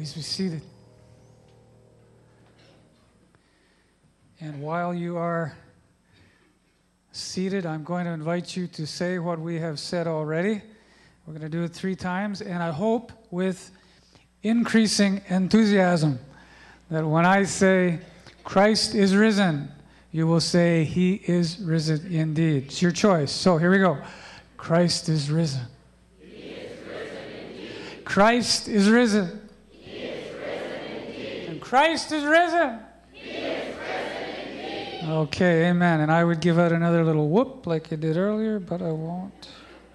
Please be seated. And while you are seated, I'm going to invite you to say what we have said already. We're going to do it 3 times, and I hope with increasing enthusiasm that when I say, Christ is risen, you will say, He is risen indeed. It's your choice. So here we go. Christ is risen. He is risen indeed. Christ is risen. He is risen indeed. And Christ is risen. He is risen indeed. Okay, amen. And I would give out another little whoop like I did earlier, but I won't.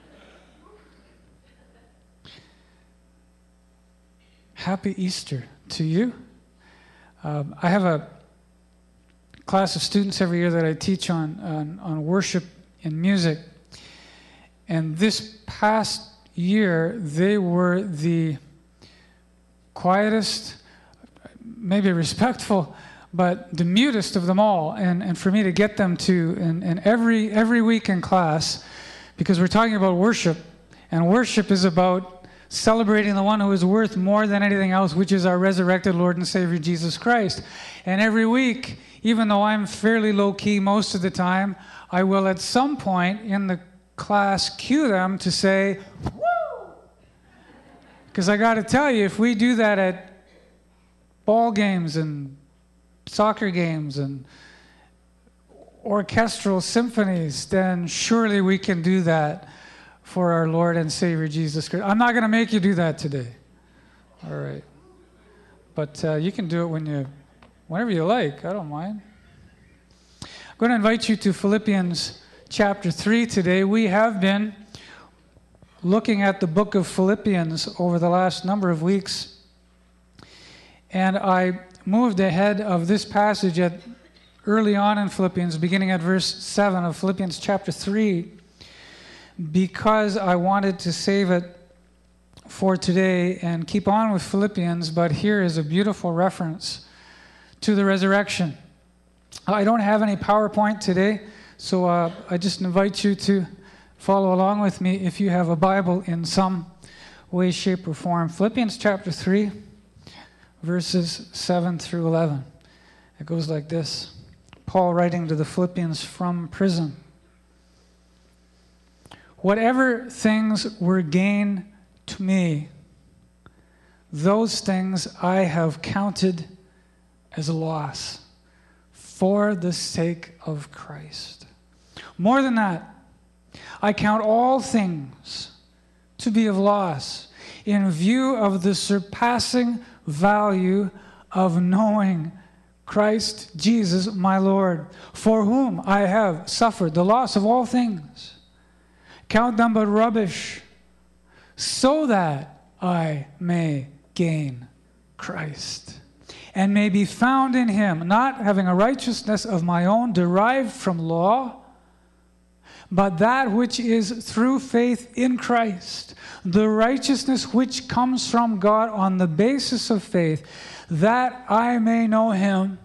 Happy Easter to you. I have a class of students every year that I teach on worship and music. And this past year, they were the quietest, maybe respectful, but the mutest of them all. And for me to get them to, and every week in class, because we're talking about worship, and worship is about celebrating the one who is worth more than anything else, which is our resurrected Lord and Savior, Jesus Christ. And every week, even though I'm fairly low-key most of the time, I will at some point in the class cue them to say, woo! Because I got to tell you, if we do that at ball games and soccer games and orchestral symphonies, then surely we can do that for our Lord and Savior Jesus Christ. I'm not going to make you do that today. All right. But you can do it whenever you like. I don't mind. I'm going to invite you to Philippians chapter 3 today. We have been looking at the book of Philippians over the last number of weeks. And I moved ahead of this passage early on in Philippians, beginning at verse 7 of Philippians chapter 3, because I wanted to save it for today and keep on with Philippians, but here is a beautiful reference to the resurrection. I don't have any PowerPoint today, so I just invite you to follow along with me if you have a Bible in some way, shape, or form. Philippians chapter 3, verses 7 through 11. It goes like this. Paul writing to the Philippians from prison. Whatever things were gain to me, those things I have counted as a loss for the sake of Christ. More than that, I count all things to be of loss in view of the surpassing value of knowing Christ Jesus my Lord, for whom I have suffered the loss of all things. Count them but rubbish, so that I may gain Christ, and may be found in Him, not having a righteousness of my own derived from law, but that which is through faith in Christ, the righteousness which comes from God on the basis of faith, that I may know Him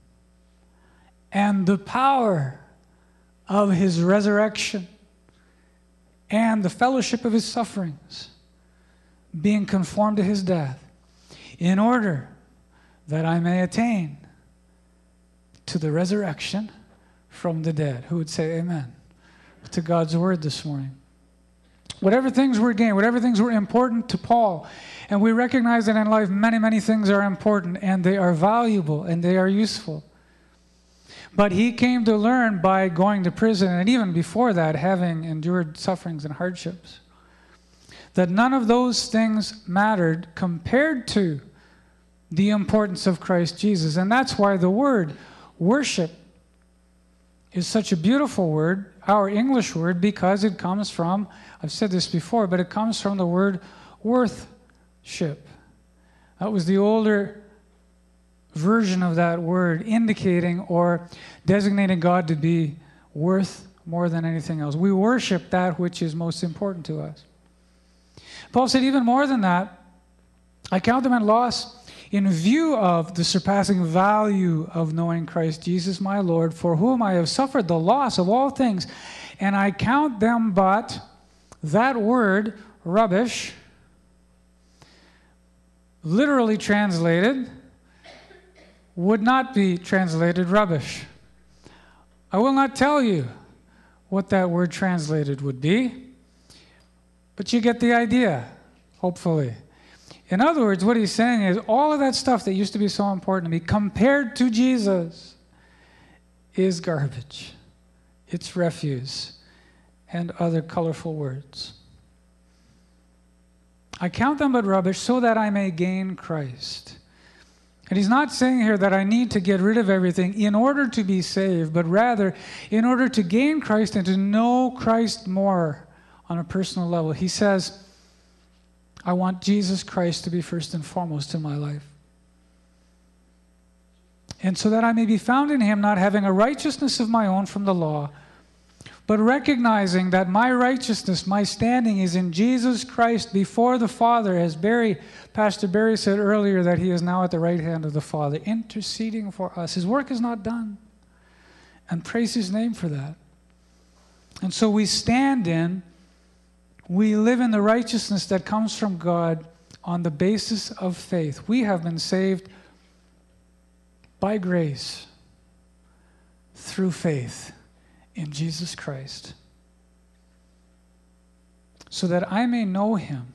and the power of His resurrection, and the fellowship of His sufferings, being conformed to His death, in order that I may attain to the resurrection from the dead. Who would say amen to God's word this morning? Whatever things were gained, whatever things were important to Paul, and we recognize that in life many, many things are important, and they are valuable, and they are useful. But he came to learn by going to prison, and even before that, having endured sufferings and hardships, that none of those things mattered compared to the importance of Christ Jesus. And that's why the word worship is such a beautiful word, our English word, because it comes from, I've said this before, but it comes from the word worthship. That was the older version of that word, indicating or designating God to be worth more than anything else. We worship that which is most important to us. Paul said, even more than that, I count them as loss in view of the surpassing value of knowing Christ Jesus my Lord, for whom I have suffered the loss of all things, and I count them but, that word, rubbish, literally translated, would not be translated rubbish. I will not tell you what that word translated would be, but you get the idea, hopefully. In other words, what he's saying is all of that stuff that used to be so important to me, compared to Jesus, is garbage. It's refuse, and other colorful words. I count them but rubbish so that I may gain Christ. And he's not saying here that I need to get rid of everything in order to be saved, but rather in order to gain Christ and to know Christ more on a personal level. He says, I want Jesus Christ to be first and foremost in my life. And so that I may be found in him, not having a righteousness of my own from the law, but recognizing that my righteousness, my standing is in Jesus Christ before the Father, as Pastor Barry said earlier, that he is now at the right hand of the Father, interceding for us. His work is not done. And praise his name for that. And so we live in the righteousness that comes from God on the basis of faith. We have been saved by grace through faith in Jesus Christ, so that I may know him,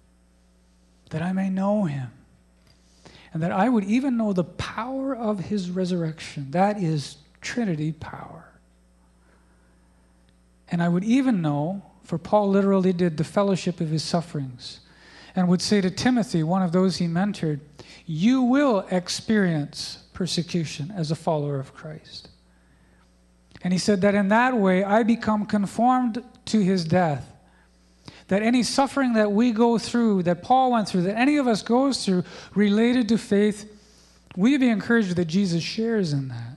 and that I would even know the power of his resurrection. That is Trinity power. And I would even know, for Paul literally did, the fellowship of his sufferings, and would say to Timothy, one of those he mentored, you will experience persecution as a follower of Christ. And he said that in that way I become conformed to his death. That any suffering that we go through, that Paul went through, that any of us goes through related to faith, we be encouraged that Jesus shares in that.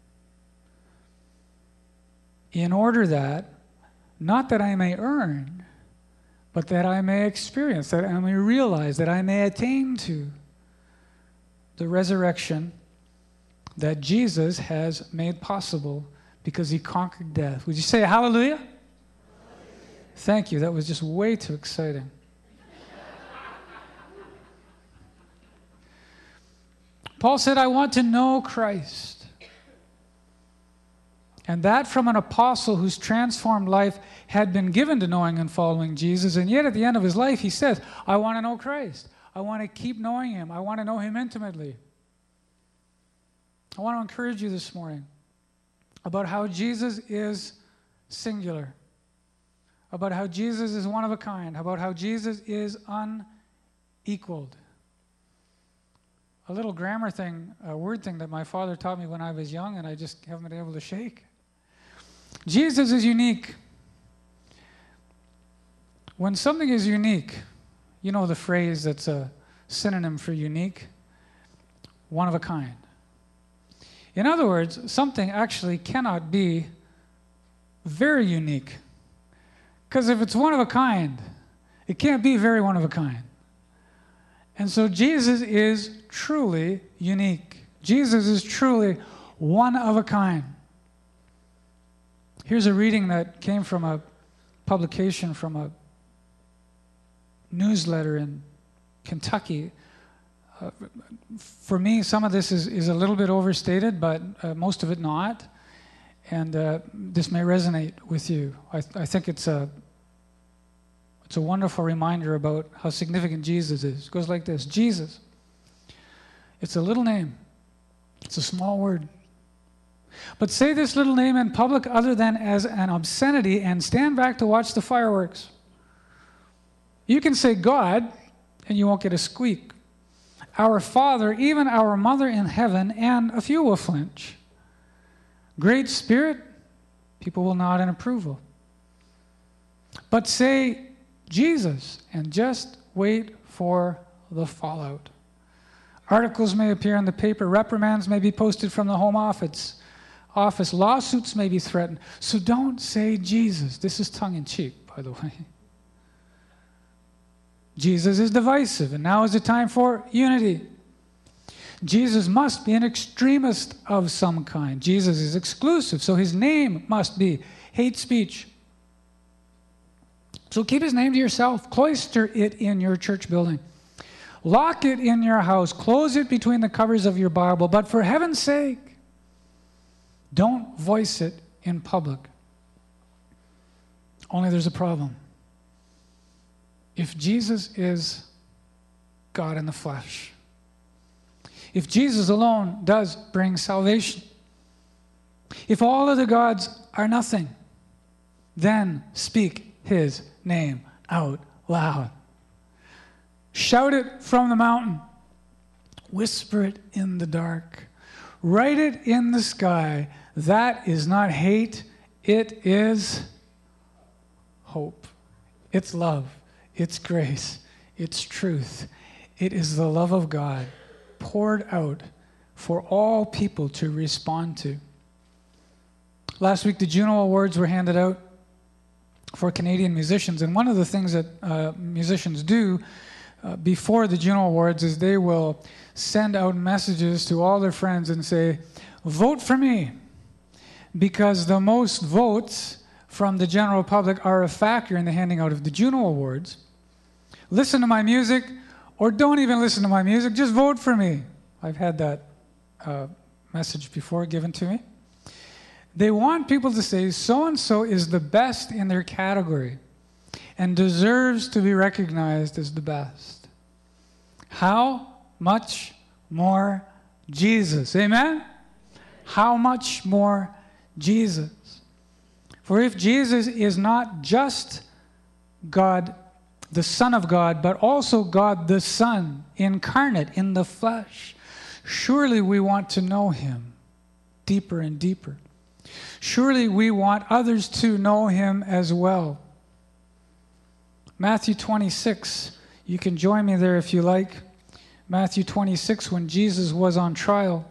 In order that, not that I may earn, but that I may experience, that I may realize, that I may attain to the resurrection that Jesus has made possible because he conquered death. Would you say hallelujah? Thank you. That was just way too exciting. Paul said, I want to know Christ. And that from an apostle whose transformed life had been given to knowing and following Jesus. And yet at the end of his life, he says, I want to know Christ. I want to keep knowing him. I want to know him intimately. I want to encourage you this morning about how Jesus is singular, about how Jesus is one of a kind, about how Jesus is unequaled. A little grammar thing, a word thing that my father taught me when I was young, and I just haven't been able to shake. Jesus is unique. When something is unique, you know the phrase that's a synonym for unique? One of a kind. In other words, something actually cannot be very unique. Because if it's one of a kind, it can't be very one of a kind. And so Jesus is truly unique. Jesus is truly one of a kind. Here's a reading that came from a publication from a newsletter in Kentucky. For me, some of this is a little bit overstated, but most of it not. And this may resonate with you. I think it's a wonderful reminder about how significant Jesus is. It goes like this. Jesus. It's a little name. It's a small word. But say this little name in public other than as an obscenity and stand back to watch the fireworks. You can say God, and you won't get a squeak. Our Father, even our Mother in heaven, and a few will flinch. Great Spirit, people will nod in approval. But say Jesus, and just wait for the fallout. Articles may appear in the paper. Reprimands may be posted from the home office. Lawsuits may be threatened. So don't say Jesus. This is tongue-in-cheek, by the way. Jesus is divisive, and now is the time for unity. Jesus must be an extremist of some kind. Jesus is exclusive, so his name must be hate speech. So keep his name to yourself. Cloister it in your church building. Lock it in your house. Close it between the covers of your Bible. But for heaven's sake, don't voice it in public. Only there's a problem. If Jesus is God in the flesh, if Jesus alone does bring salvation, if all other gods are nothing, then speak his name out loud. Shout it from the mountain. Whisper it in the dark. Write it in the sky. That is not hate. It is hope. It's love. It's grace. It's truth. It is the love of God poured out for all people to respond to. Last week, the Juno Awards were handed out for Canadian musicians, and one of the things that musicians do before the Juno Awards is they will send out messages to all their friends and say, vote for me, because the most votes from the general public are a factor in the handing out of the Juno Awards. Listen to my music, or don't even listen to my music, just vote for me. I've had that message before given to me. They want people to say, so-and-so is the best in their category and deserves to be recognized as the best. How much more Jesus? Amen? How much more Jesus? For if Jesus is not just God, the Son of God, but also God the Son, incarnate in the flesh, surely we want to know him deeper and deeper. Surely we want others to know him as well. Matthew 26, you can join me there if you like. Matthew 26, when Jesus was on trial.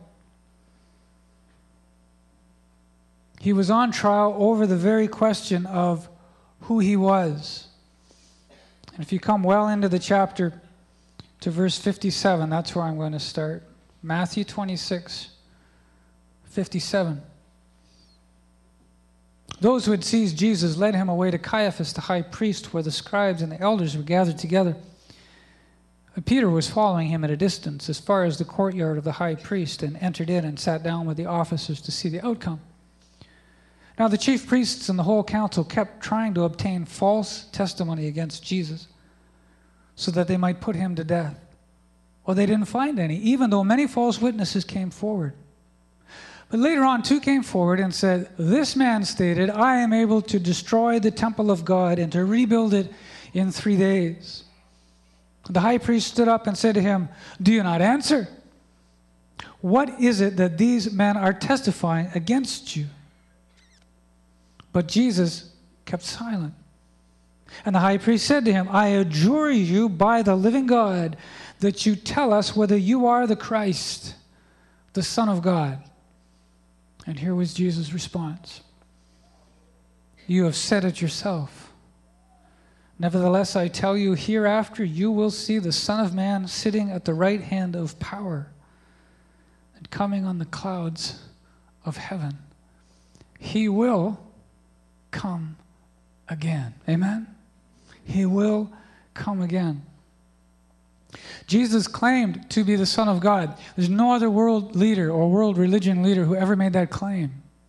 He was on trial over the very question of who he was. And if you come well into the chapter to verse 57, that's where I'm going to start. Matthew 26, 57. Those who had seized Jesus led him away to Caiaphas, the high priest, where the scribes and the elders were gathered together. Peter was following him at a distance as far as the courtyard of the high priest, and entered in and sat down with the officers to see the outcome. Now the chief priests and the whole council kept trying to obtain false testimony against Jesus so that they might put him to death. Well, they didn't find any, even though many false witnesses came forward. But later on, two came forward and said, this man stated, I am able to destroy the temple of God and to rebuild it in 3 days. The high priest stood up and said to him, do you not answer? What is it that these men are testifying against you? But Jesus kept silent. And the high priest said to him, I adjure you by the living God that you tell us whether you are the Christ, the Son of God. And here was Jesus' response. You have said it yourself. Nevertheless, I tell you, hereafter you will see the Son of Man sitting at the right hand of power and coming on the clouds of heaven. He will come again. Amen? He will come again. Jesus claimed to be the Son of God. There's no other world leader or world religion leader who ever made that claim.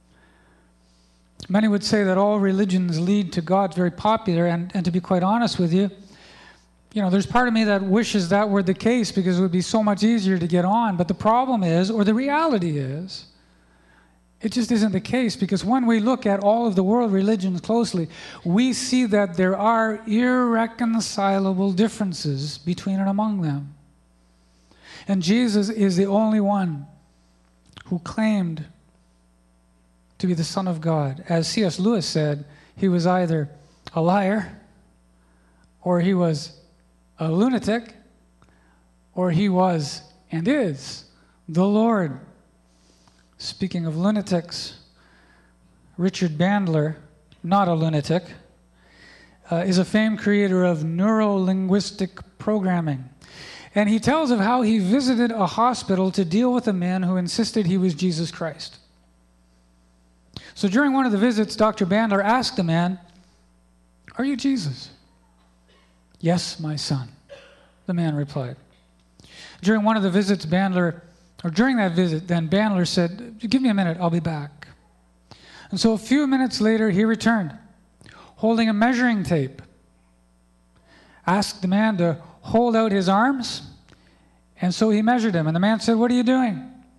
Many would say that all religions lead to God. It's very popular, and to be quite honest with you, there's part of me that wishes that were the case because it would be so much easier to get on. But the problem is, or the reality is, it just isn't the case, because when we look at all of the world religions closely, we see that there are irreconcilable differences between and among them. And Jesus is the only one who claimed to be the Son of God. As C.S. Lewis said, he was either a liar, or he was a lunatic, or he was and is the Lord. Speaking of lunatics, Richard Bandler, not a lunatic, is a famed creator of neuro-linguistic programming. And he tells of how he visited a hospital to deal with a man who insisted he was Jesus Christ. So during one of the visits, Dr. Bandler asked the man, "Are you Jesus?" "Yes, my son," the man replied. During one of the visits, during that visit, then Bandler said, "Give me a minute, I'll be back." And so a few minutes later, he returned, holding a measuring tape. Asked the man to hold out his arms, and so he measured him. And the man said, "What are you doing?"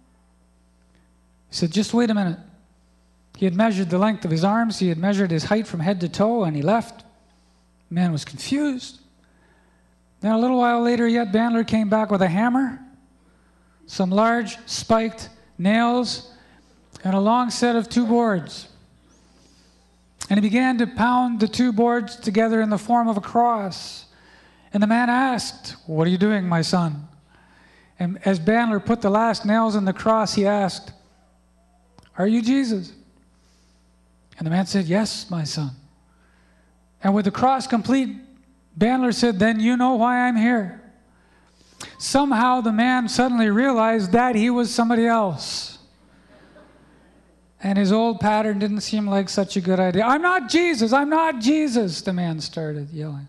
He said, "Just wait a minute." He had measured the length of his arms, he had measured his height from head to toe, and he left. The man was confused. Then a little while later yet, Bandler came back with a hammer, some large spiked nails, and a long set of 2 boards. And he began to pound the 2 boards together in the form of a cross. And the man asked, "What are you doing, my son?" And as Bandler put the last nails in the cross, he asked, "Are you Jesus?" And the man said, "Yes, my son." And with the cross complete, Bandler said, "Then you know why I'm here." Somehow the man suddenly realized that he was somebody else. And his old pattern didn't seem like such a good idea. "I'm not Jesus, I'm not Jesus," the man started yelling.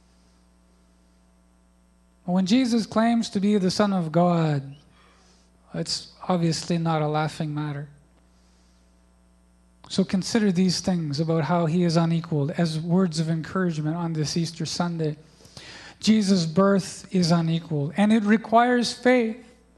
When Jesus claims to be the Son of God, it's obviously not a laughing matter. So consider these things about how he is unequaled as words of encouragement on this Easter Sunday. Jesus' birth is unequaled, and it requires faith.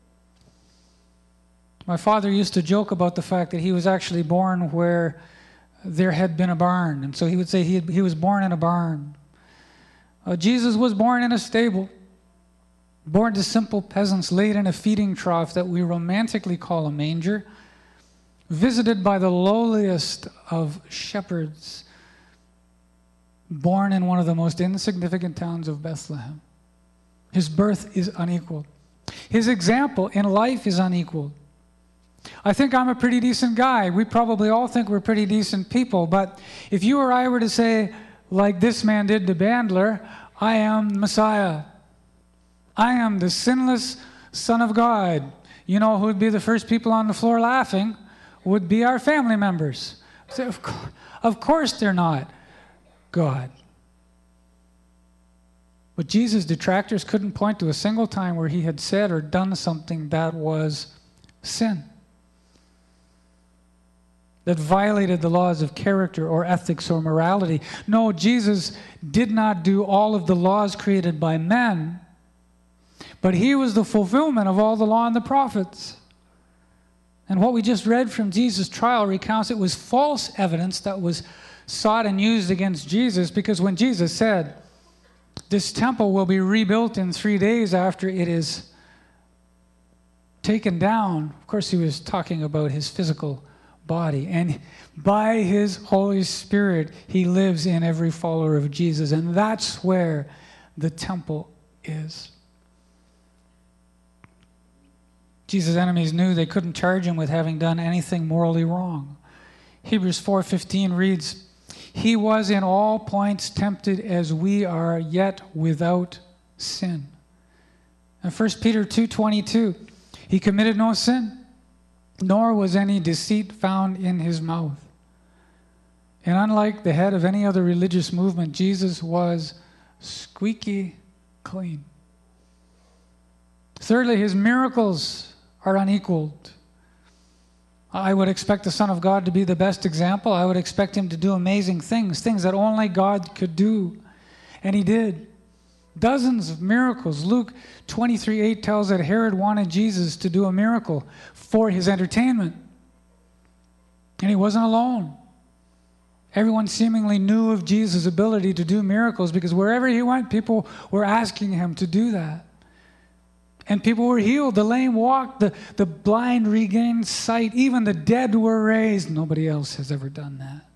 My father used to joke about the fact that he was actually born where there had been a barn, and so he would say he was born in a barn. Jesus was born in a stable, born to simple peasants, laid in a feeding trough that we romantically call a manger, visited by the lowliest of shepherds, born in one of the most insignificant towns of Bethlehem. His birth is unequaled. His example in life is unequaled. I think I'm a pretty decent guy. We probably all think we're pretty decent people, but if you or I were to say, like this man did to Bandler, "I am the Messiah. I am the sinless Son of God," you know who would be the first people on the floor laughing? Would be our family members. So of course they're not God. But Jesus' detractors couldn't point to a single time where he had said or done something that was sin, that violated the laws of character or ethics or morality. No, Jesus did not do all of the laws created by men, but he was the fulfillment of all the law and the prophets. And what we just read from Jesus' trial recounts it was false evidence that was sought and used against Jesus, because when Jesus said, "This temple will be rebuilt in 3 days after it is taken down," of course he was talking about his physical body. And by his Holy Spirit, he lives in every follower of Jesus. And that's where the temple is. Jesus' enemies knew they couldn't charge him with having done anything morally wrong. Hebrews 4:15 reads, "He was in all points tempted as we are, yet without sin." And 1 Peter 2:22, "He committed no sin, nor was any deceit found in his mouth." And unlike the head of any other religious movement, Jesus was squeaky clean. Thirdly, his miracles are unequaled. I would expect the Son of God to be the best example. I would expect him to do amazing things, things that only God could do. And he did. Dozens of miracles. Luke 23:8 tells that Herod wanted Jesus to do a miracle for his entertainment. And he wasn't alone. Everyone seemingly knew of Jesus' ability to do miracles, because wherever he went, people were asking him to do that. And people were healed. The lame walked. The blind regained sight. Even the dead were raised. Nobody else has ever done that.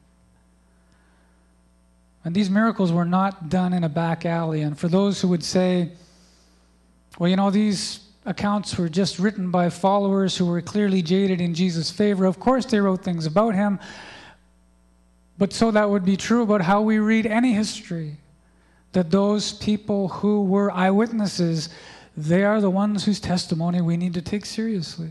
And these miracles were not done in a back alley. And for those who would say, well, you know, these accounts were just written by followers who were clearly jaded in Jesus' favor. Of course they wrote things about him. But so that would be true about how we read any history. That those people who were eyewitnesses, they are the ones whose testimony we need to take seriously.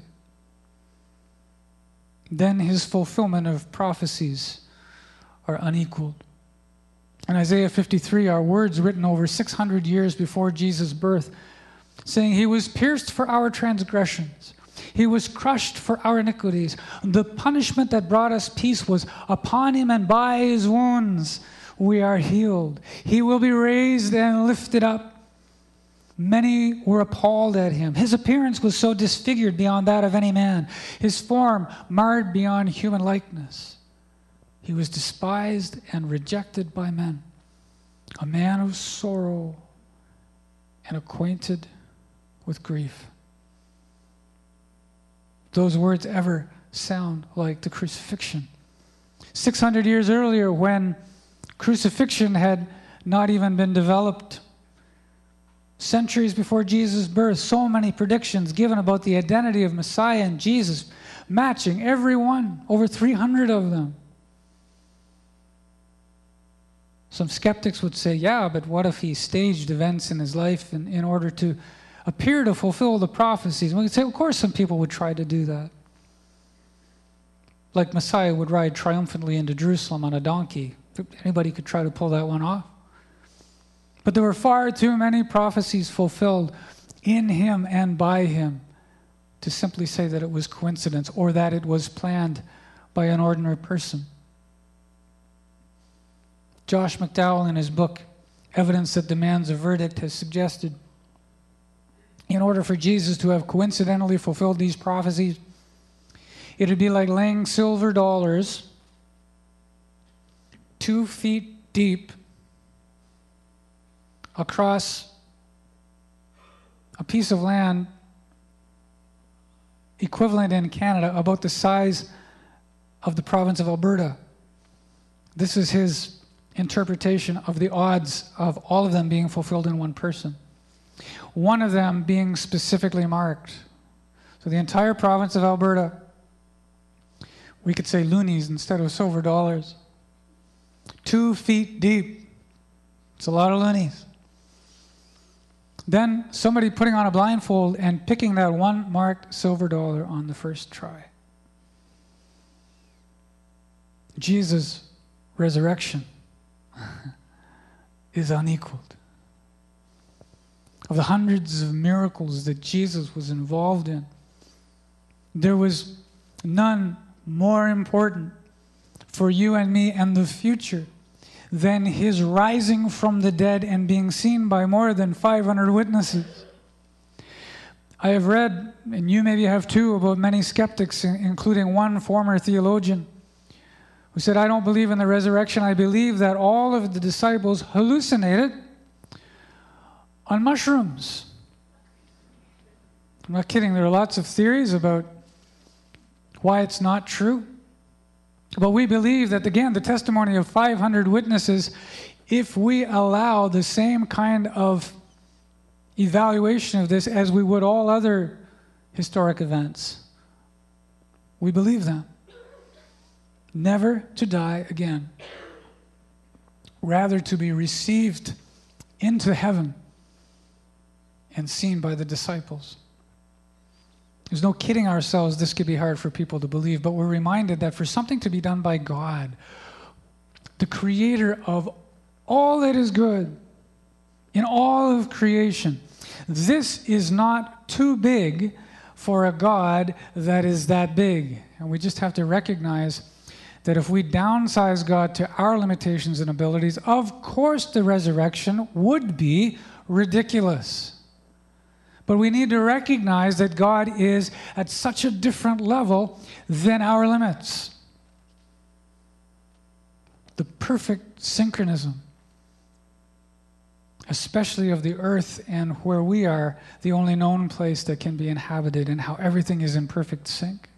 Then his fulfillment of prophecies are unequaled. In Isaiah 53, our words written over 600 years before Jesus' birth saying, He was pierced for our transgressions. He was crushed for our iniquities. The punishment that brought us peace was upon Him, and by His wounds we are healed. He will be raised and lifted up. Many were appalled at Him. His appearance was so disfigured beyond that of any man, His form marred beyond human likeness. He was despised and rejected by men, a man of sorrow and acquainted with grief. Those words ever sound like the crucifixion. 600 years earlier, when crucifixion had not even been developed, centuries before Jesus' birth, so many predictions given about the identity of Messiah and Jesus, matching every one, over 300 of them. Some skeptics would say, yeah, but what if He staged events in His life in order to appear to fulfill the prophecies? And we could say, of course, some people would try to do that. Like Messiah would ride triumphantly into Jerusalem on a donkey. Anybody could try to pull that one off. But there were far too many prophecies fulfilled in Him and by Him to simply say that it was coincidence or that it was planned by an ordinary person. Josh McDowell, in his book, Evidence That Demands a Verdict, has suggested in order for Jesus to have coincidentally fulfilled these prophecies, it would be like laying silver dollars 2 feet deep across a piece of land equivalent in Canada about the size of the province of Alberta. This is his interpretation of the odds of all of them being fulfilled in one person. One of them being specifically marked. So the entire province of Alberta, we could say loonies instead of silver dollars. 2 feet deep. It's a lot of loonies. Then somebody putting on a blindfold and picking that one marked silver dollar on the first try. Jesus' resurrection is unequaled. Of the hundreds of miracles that Jesus was involved in, there was none more important for you and me and the future than His rising from the dead and being seen by more than 500 witnesses. I have read, and you maybe have too, about many skeptics, including one former theologian, who said, I don't believe in the resurrection. I believe that all of the disciples hallucinated on mushrooms. I'm not kidding. There are lots of theories about why it's not true. But we believe that, again, the testimony of 500 witnesses, if we allow the same kind of evaluation of this as we would all other historic events, we believe them. Never to die again. Rather to be received into heaven and seen by the disciples. There's no kidding ourselves, this could be hard for people to believe, but we're reminded that for something to be done by God, the creator of all that is good in all of creation, this is not too big for a God that is that big. And we just have to recognize that if we downsize God to our limitations and abilities, of course the resurrection would be ridiculous. But we need to recognize that God is at such a different level than our limits. The perfect synchronism, especially of the earth and where we are, the only known place that can be inhabited, and how everything is in perfect sync.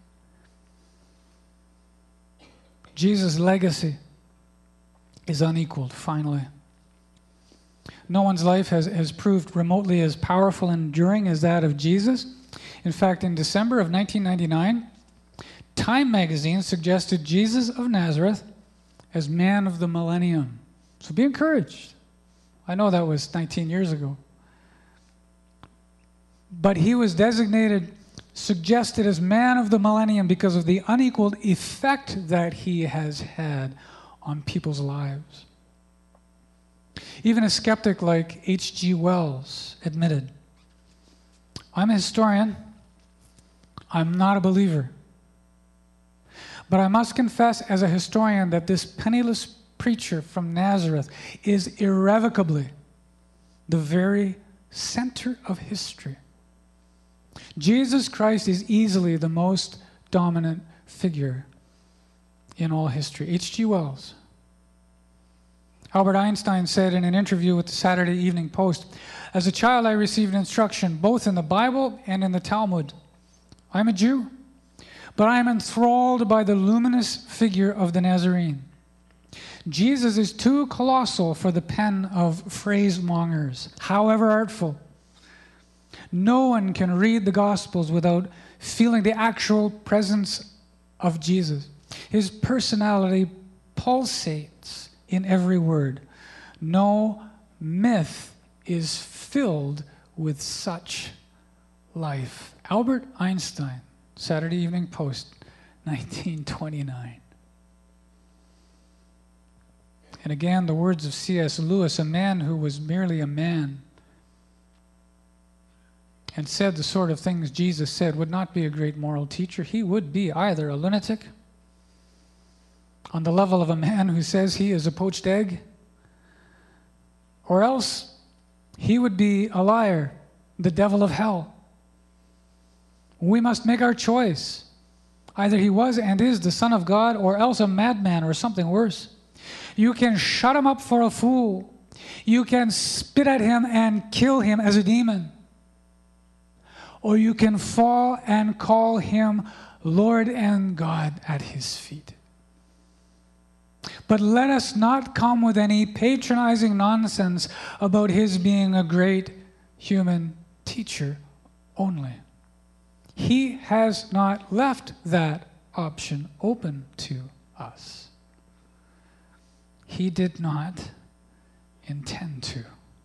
Jesus' legacy is unequaled, finally. No one's life has proved remotely as powerful and enduring as that of Jesus. In fact, in December of 1999, Time magazine suggested Jesus of Nazareth as man of the millennium. So be encouraged. I know that was 19 years ago. But he was suggested as man of the millennium because of the unequaled effect that he has had on people's lives. Even a skeptic like H.G. Wells admitted I'm a historian. I'm not a believer. But I must confess as a historian that this penniless preacher from Nazareth is irrevocably the very center of history. Jesus Christ is easily the most dominant figure in all history. H.G. Wells. Albert Einstein said in an interview with the Saturday Evening Post, "As a child, I received instruction both in the Bible and in the Talmud. I'm a Jew, but I am enthralled by the luminous figure of the Nazarene. Jesus is too colossal for the pen of phrasemongers, however artful. No one can read the Gospels without feeling the actual presence of Jesus. His personality pulsates in every word. No myth is filled with such life." Albert Einstein, Saturday Evening Post, 1929. And again, the words of C.S. Lewis, a man who was merely a man and said the sort of things Jesus said, would not be a great moral teacher. He would be either a lunatic on the level of a man who says he is a poached egg, or else he would be a liar, the devil of hell. We must make our choice. Either he was and is the Son of God, or else a madman or something worse. You can shut him up for a fool. You can spit at him and kill him as a demon. Or you can fall and call him Lord and God at his feet. But let us not come with any patronizing nonsense about his being a great human teacher only. He has not left that option open to us. He did not intend to.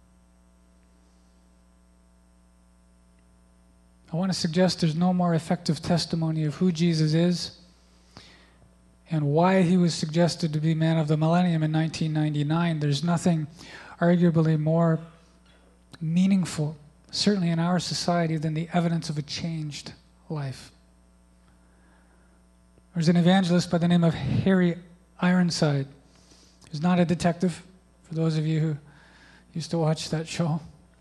I want to suggest there's no more effective testimony of who Jesus is and why he was suggested to be man of the millennium in 1999. There's nothing arguably more meaningful, certainly in our society, than the evidence of a changed life. There's an evangelist by the name of Harry Ironside, who's not a detective, for those of you who used to watch that show.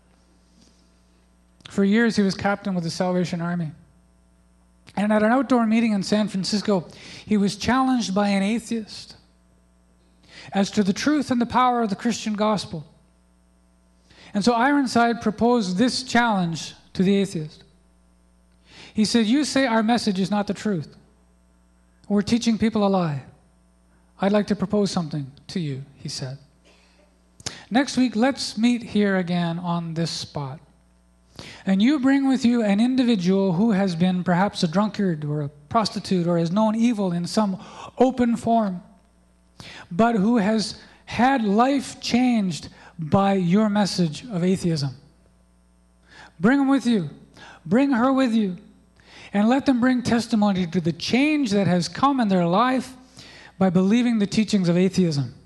For years, he was captain with the Salvation Army. And at an outdoor meeting in San Francisco, he was challenged by an atheist as to the truth and the power of the Christian gospel. And so Ironside proposed this challenge to the atheist. He said, "You say our message is not the truth. We're teaching people a lie. I'd like to propose something to you," he said. "Next week, let's meet here again on this spot. And you bring with you an individual who has been perhaps a drunkard or a prostitute or has known evil in some open form, but who has had life changed by your message of atheism. Bring him with you. Bring her with you. And let them bring testimony to the change that has come in their life by believing the teachings of atheism.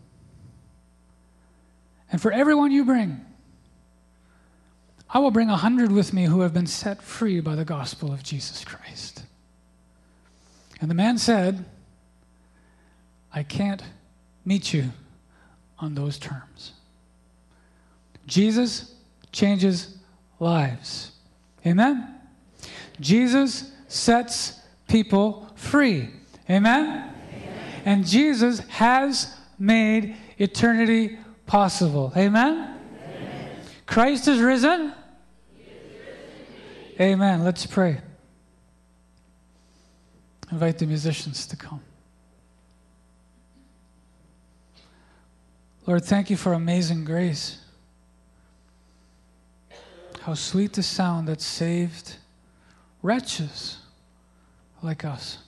And for everyone you bring, I will bring 100 with me who have been set free by the gospel of Jesus Christ." And the man said, "I can't meet you on those terms." Jesus changes lives. Amen? Jesus sets people free. Amen? And Jesus has made eternity possible. Amen? Christ is risen. Amen. Let's pray. Invite the musicians to come. Lord, thank you for amazing grace. How sweet the sound that saved wretches like us.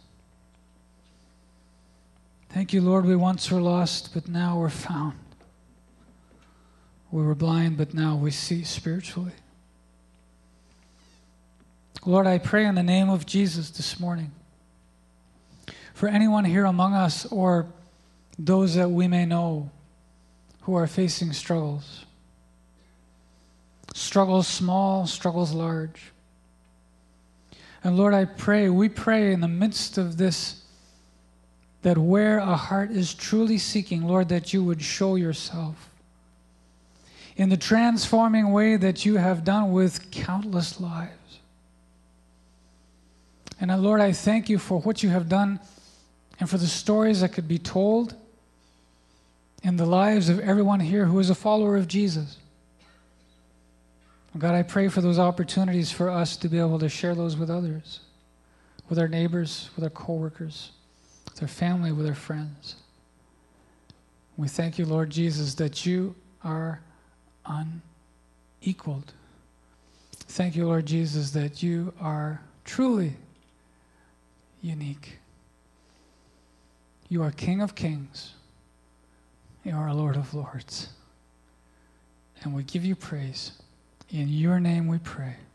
Thank you, Lord, we once were lost, but now we're found. We were blind, but now we see spiritually. Lord, I pray in the name of Jesus this morning for anyone here among us or those that we may know who are facing struggles. Struggles small, struggles large. And Lord, we pray in the midst of this, that where a heart is truly seeking, Lord, that you would show yourself in the transforming way that you have done with countless lives. And Lord, I thank you for what you have done and for the stories that could be told in the lives of everyone here who is a follower of Jesus. God, I pray for those opportunities for us to be able to share those with others, with our neighbors, with our coworkers, with our family, with our friends. We thank you, Lord Jesus, that you are unequaled. Thank you, Lord Jesus, that you are truly unique. You are King of Kings. You are Lord of Lords. And we give you praise. In your name we pray.